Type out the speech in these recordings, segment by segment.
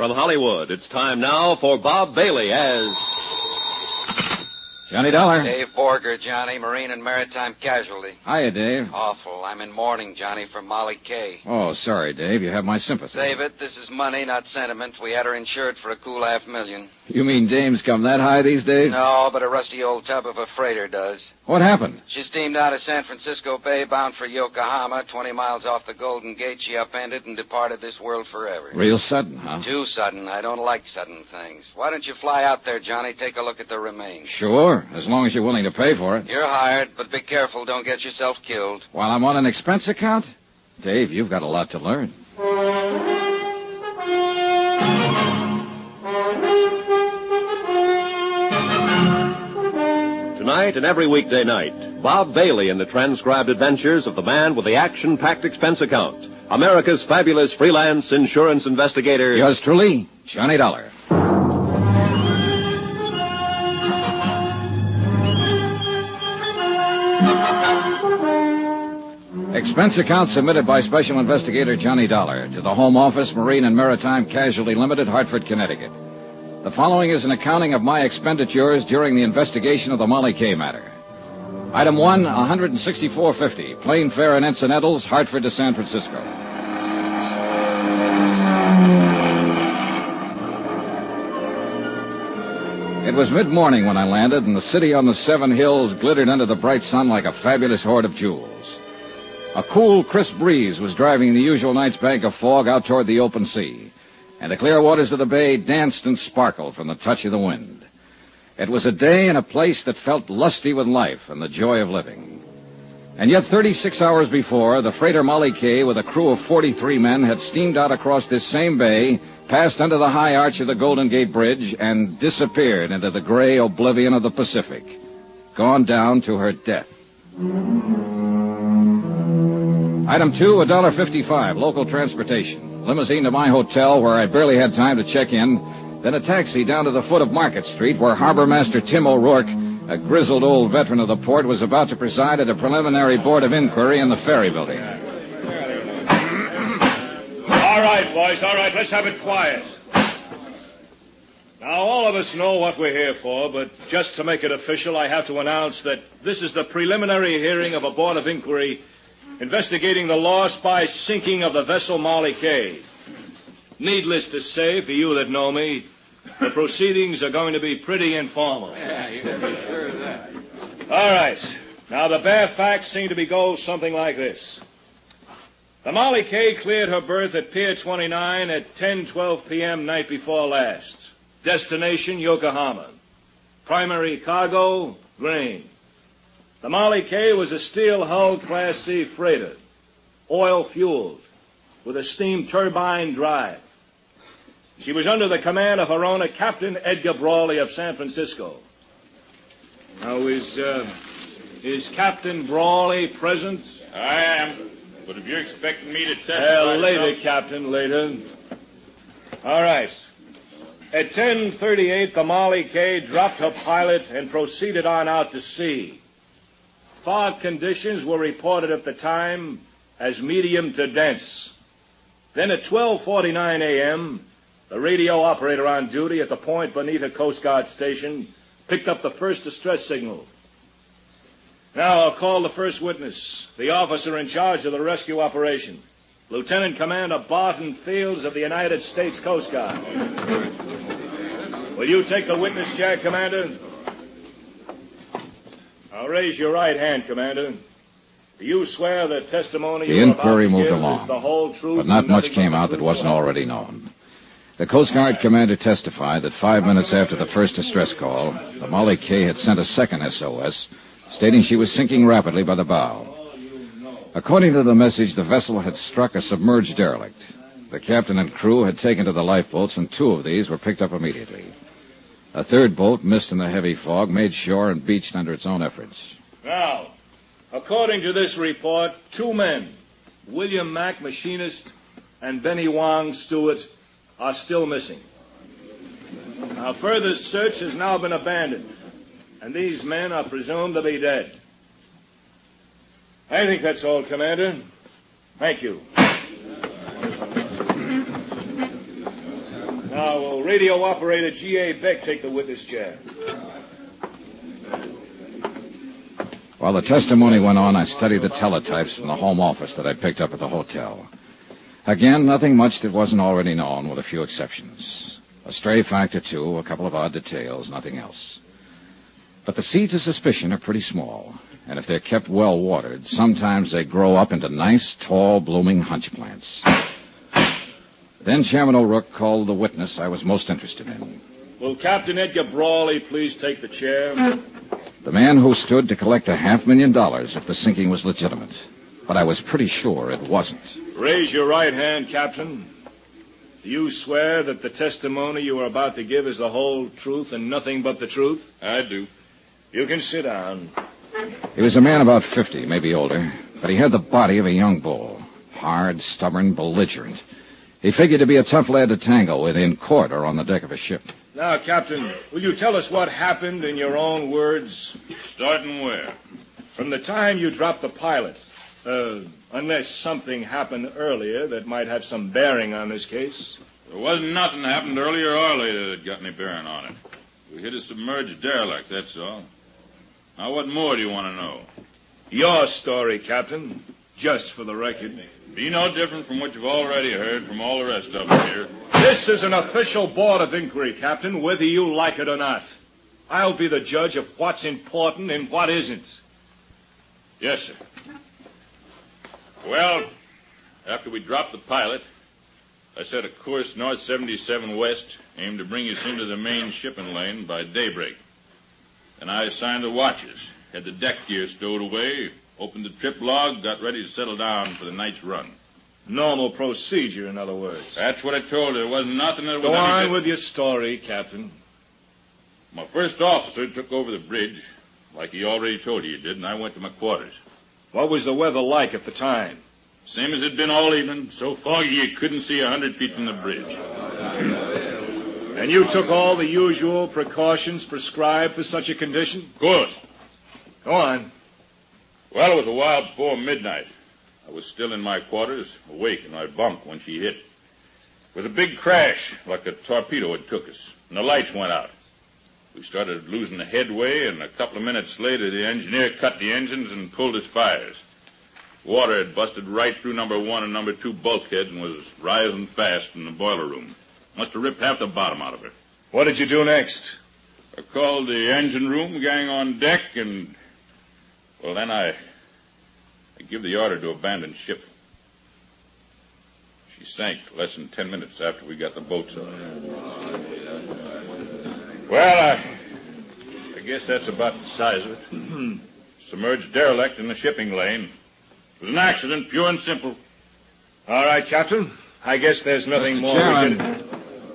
From Hollywood, it's time now for Bob Bailey as... Johnny Dollar. Dave Borger, Johnny, Marine and Maritime Casualty. Hiya, Dave. Awful. I'm in mourning, Johnny, for Molly Kay. Oh, sorry, Dave. You have my sympathy. Save it. This is money, not sentiment. We had her insured for a cool $500,000. You mean dames come that high these days? No, but a rusty old tub of a freighter does. What happened? She steamed out of San Francisco Bay, bound for Yokohama. 20 miles off the Golden Gate, she upended and departed this world forever. Real sudden, huh? Too sudden. I don't like sudden things. Why don't you fly out there, Johnny? Take a look at the remains. Sure, as long as you're willing to pay for it. You're hired, but be careful. Don't get yourself killed. While I'm on an expense account? Dave, you've got a lot to learn. Tonight and every weekday night, Bob Bailey in the transcribed adventures of the man with the action-packed expense account, America's fabulous freelance insurance investigator. Yours truly, Johnny Dollar. Expense account submitted by Special Investigator Johnny Dollar to the Home Office, Marine and Maritime Casualty Limited, Hartford, Connecticut. The following is an accounting of my expenditures during the investigation of the Molly Kay matter. Item 1, $164.50, plane fare and incidentals, Hartford to San Francisco. It was mid-morning when I landed, and the city on the Seven Hills glittered under the bright sun like a fabulous hoard of jewels. A cool, crisp breeze was driving the usual night's bank of fog out toward the open sea, and the clear waters of the bay danced and sparkled from the touch of the wind. It was a day and a place that felt lusty with life and the joy of living. And yet 36 hours before, the freighter Molly Kay with a crew of 43 men had steamed out across this same bay, passed under the high arch of the Golden Gate Bridge, and disappeared into the gray oblivion of the Pacific, gone down to her death. Item 2, $1.55, local transportation. Limousine to my hotel, where I barely had time to check in. Then a taxi down to the foot of Market Street, where Harbor Master Tim O'Rourke, a grizzled old veteran of the port, was about to preside at a preliminary board of inquiry in the ferry building. All right, boys, all right. Let's have it quiet. Now, all of us know what we're here for, but just to make it official, I have to announce that this is the preliminary hearing of a board of inquiry investigating the loss by sinking of the vessel Molly Kay. Needless to say, for you that know me, the proceedings are going to be pretty informal. Yeah, you can be sure of that. All right. Now, the bare facts seem to go something like this. The Molly Kay cleared her berth at Pier 29 at 10:12 p.m. night before last. Destination, Yokohama. Primary cargo, grain. The Molly Kay was a steel-hulled Class C freighter, oil-fueled, with a steam turbine drive. She was under the command of her owner, Captain Edgar Brawley of San Francisco. Now, is Captain Brawley present? I am. But if you're expecting me to testify... Later, Captain, later. All right. At 10:38, the Molly Kay dropped her pilot and proceeded on out to sea. Fog conditions were reported at the time as medium to dense. Then at 12:49 a.m., the radio operator on duty at the Point Bonita Coast Guard station picked up the first distress signal. Now I'll call the first witness, the officer in charge of the rescue operation, Lieutenant Commander Barton Fields of the United States Coast Guard. Will you take the witness chair, Commander? Now raise your right hand, Commander. Do you swear the testimony The you're about inquiry to moved give along, is the whole truth, but not and much nothing came but out the that truth wasn't alone? already known. The Coast Guard commander testified that 5 minutes after the first distress call, the Molly Kay had sent a second SOS, stating she was sinking rapidly by the bow. According to the message, the vessel had struck a submerged derelict. The captain and crew had taken to the lifeboats, and 2 of these were picked up immediately. A third boat, missed in the heavy fog, made shore and beached under its own efforts. Now, according to this report, 2 men, William Mack, machinist, and Benny Wong, steward, are still missing. Now, further search has now been abandoned, and these men are presumed to be dead. I think that's all, Commander. Thank you. Now, will radio operator G.A. Beck take the witness chair? While the testimony went on, I studied the teletypes from the home office that I picked up at the hotel. Again, nothing much that wasn't already known, with a few exceptions. A stray fact or two, a couple of odd details, nothing else. But the seeds of suspicion are pretty small, and if they're kept well watered, sometimes they grow up into nice, tall, blooming hunch plants. Then Chairman O'Rourke called the witness I was most interested in. Will Captain Edgar Brawley please take the chair? The man who stood to collect $500,000 if the sinking was legitimate. But I was pretty sure it wasn't. Raise your right hand, Captain. Do you swear that the testimony you are about to give is the whole truth and nothing but the truth? I do. You can sit down. He was a man about 50, maybe older, but he had the body of a young bull. Hard, stubborn, belligerent. He figured to be a tough lad to tangle with in court or on the deck of a ship. Now, Captain, will you tell us what happened in your own words? Starting where? From the time you dropped the pilot. Unless something happened earlier that might have some bearing on this case. There wasn't nothing happened earlier or later that got any bearing on it. We hit a submerged derelict, that's all. Now, what more do you want to know? Your story, Captain, just for the record. Be no different from what you've already heard from all the rest of them here. This is an official board of inquiry, Captain, whether you like it or not. I'll be the judge of what's important and what isn't. Yes, sir. Well, after we dropped the pilot, I set a course north 77 west, aimed to bring us into the main shipping lane by daybreak. Then I assigned the watches, had the deck gear stowed away, opened the trip log, got ready to settle down for the night's run. Normal procedure, in other words. That's what I told her. There wasn't nothing that was... Go on with your story, Captain. My first officer took over the bridge, like he already told you he did, and I went to my quarters. What was the weather like at the time? Same as it'd been all evening, so foggy you couldn't see 100 feet from the bridge. And you took all the usual precautions prescribed for such a condition? Of course. Go on. Well, it was a while before midnight. I was still in my quarters, awake in my bunk when she hit. It was a big crash, like a torpedo had took us, and the lights went out. We started losing the headway, and a couple of minutes later, the engineer cut the engines and pulled his fires. Water had busted right through number 1 and number 2 bulkheads and was rising fast in the boiler room. Must have ripped half the bottom out of her. What did you do next? I called the engine room gang on deck, and... well, then I give the order to abandon ship. She sank less than 10 minutes after we got the boats on. Well, I guess that's about the size of it. Submerged derelict in the shipping lane. It was an accident, pure and simple. All right, Captain. I guess there's nothing more Chairman. we can...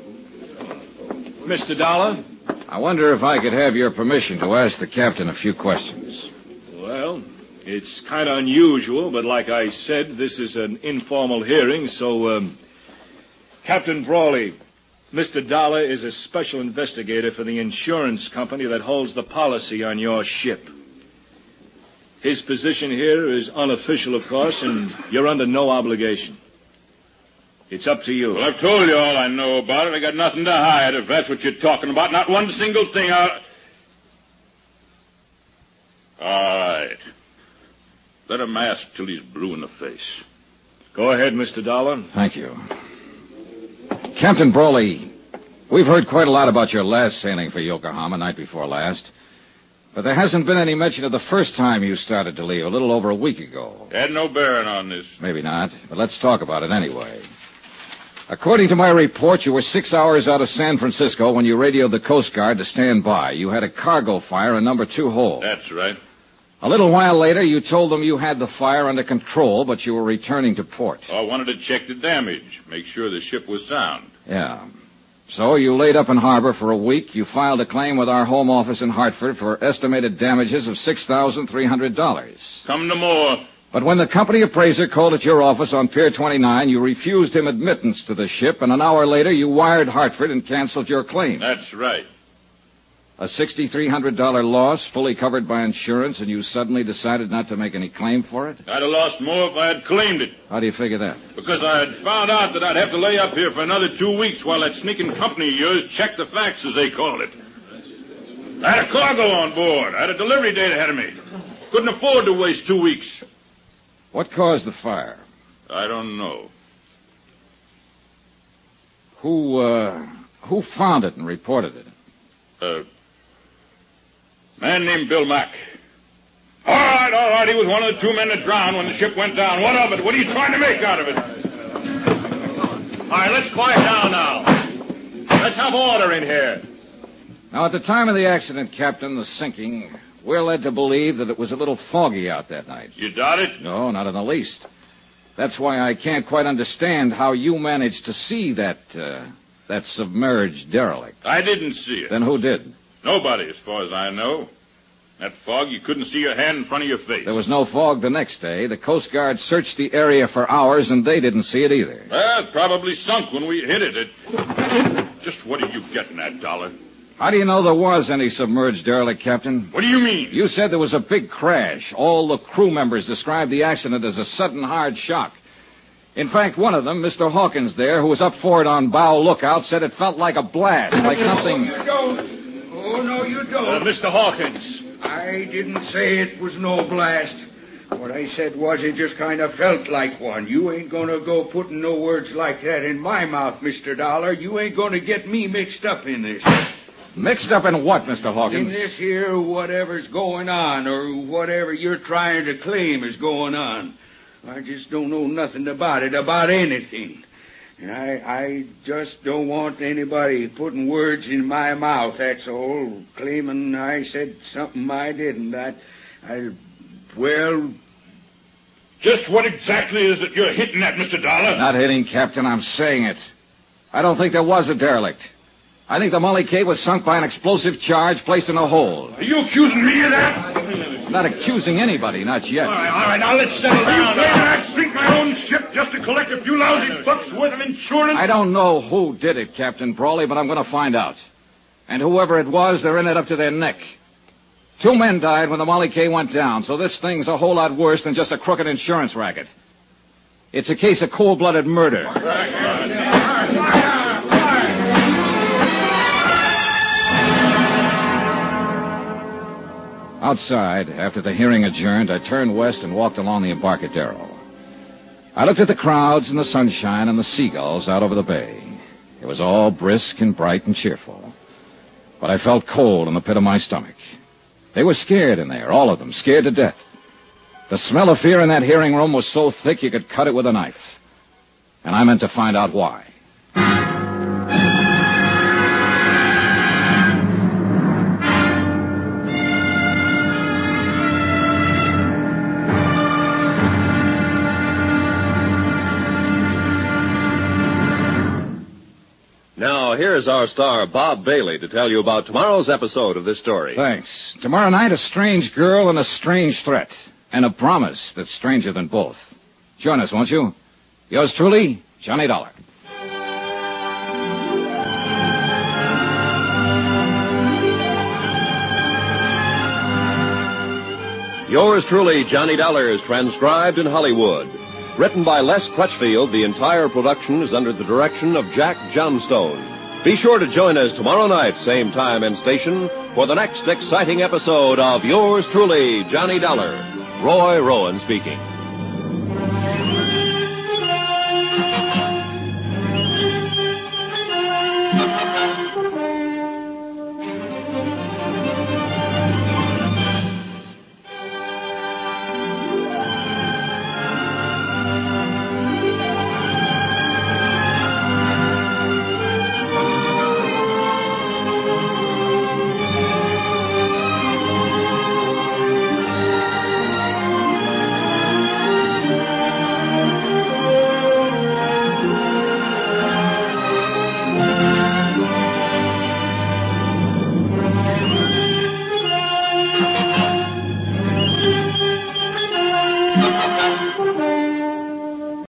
Mr. Dollar? I wonder if I could have your permission to ask the captain a few questions. Well, it's kind of unusual, but like I said, this is an informal hearing, so, Captain Brawley, Mr. Dollar is a special investigator for the insurance company that holds the policy on your ship. His position here is unofficial, of course, and you're under no obligation. It's up to you. Well, I've told you all I know about it. I got nothing to hide, if that's what you're talking about. Not one single thing. All right. Let him ask till he's blue in the face. Go ahead, Mr. Dollar. Thank you. Captain Brawley, we've heard quite a lot about your last sailing for Yokohama night before last. But there hasn't been any mention of the first time you started to leave, a little over a week ago. Had no bearing on this. Maybe not, but let's talk about it anyway. According to my report, you were 6 hours out of San Francisco when you radioed the Coast Guard to stand by. You had a cargo fire in number 2 hold. That's right. A little while later, you told them you had the fire under control, but you were returning to port. I wanted to check the damage, make sure the ship was sound. Yeah. So you laid up in harbor for a week. You filed a claim with our home office in Hartford for estimated damages of $6,300. Come to more. But when the company appraiser called at your office on Pier 29, you refused him admittance to the ship, and an hour later you wired Hartford and canceled your claim. That's right. A $6,300 loss, fully covered by insurance, and you suddenly decided not to make any claim for it? I'd have lost more if I had claimed it. How do you figure that? Because I had found out that I'd have to lay up here for another 2 weeks while that sneaking company of yours checked the facts, as they called it. I had a cargo on board. I had a delivery date ahead of me. Couldn't afford to waste 2 weeks. What caused the fire? I don't know. Who found it and reported it? Man named Bill Mack. All right. He was one of the 2 men that drowned when the ship went down. What of it? What are you trying to make out of it? All right, let's quiet down now. Let's have order in here. Now, at the time of the accident, Captain, the sinking, we're led to believe that it was a little foggy out that night. You doubt it? No, not in the least. That's why I can't quite understand how you managed to see that submerged derelict. I didn't see it. Then who did? Nobody, as far as I know. That fog, you couldn't see your hand in front of your face. There was no fog the next day. The Coast Guard searched the area for hours, and they didn't see it either. Well, it probably sunk when we hit it. Just what are you getting at, Dollar? How do you know there was any submerged derelict, Captain? What do you mean? You said there was a big crash. All the crew members described the accident as a sudden hard shock. In fact, one of them, Mr. Hawkins there, who was up forward on bow lookout, said it felt like a blast, like something... No, you don't. Oh, no, you don't. Mr. Hawkins. I didn't say it was no blast. What I said was it just kind of felt like one. You ain't going to go putting no words like that in my mouth, Mr. Dollar. You ain't going to get me mixed up in this. Mixed up in what, Mr. Hawkins? In this here whatever's going on, or whatever you're trying to claim is going on. I just don't know nothing about it, about anything. And I just don't want anybody putting words in my mouth, that's all. Claiming I said something I didn't. Well... Just what exactly is it you're hitting at, Mr. Dollar? Not hitting, Captain, I'm saying it. I don't think there was a derelict. I think the Molly K was sunk by an explosive charge placed in a hole. Are you accusing me of that? I'm not accusing anybody, not yet. All right, now let's settle down. Are you claiming I'd sink my own ship just to collect a few lousy bucks worth of insurance? I don't know who did it, Captain Brawley, but I'm going to find out. And whoever it was, they're in it up to their neck. 2 men died when the Molly K went down, so this thing's a whole lot worse than just a crooked insurance racket. It's a case of cold-blooded murder. Outside, after the hearing adjourned, I turned west and walked along the Embarcadero. I looked at the crowds and the sunshine and the seagulls out over the bay. It was all brisk and bright and cheerful. But I felt cold in the pit of my stomach. They were scared in there, all of them, scared to death. The smell of fear in that hearing room was so thick you could cut it with a knife. And I meant to find out why. Now, here's our star, Bob Bailey, to tell you about tomorrow's episode of this story. Thanks. Tomorrow night, a strange girl and a strange threat. And a promise that's stranger than both. Join us, won't you? Yours truly, Johnny Dollar. Yours truly, Johnny Dollar, is transcribed in Hollywood. Written by Les Crutchfield, the entire production is under the direction of Jack Johnstone. Be sure to join us tomorrow night, same time and station, for the next exciting episode of Yours truly, Johnny Dollar. Roy Rowan speaking.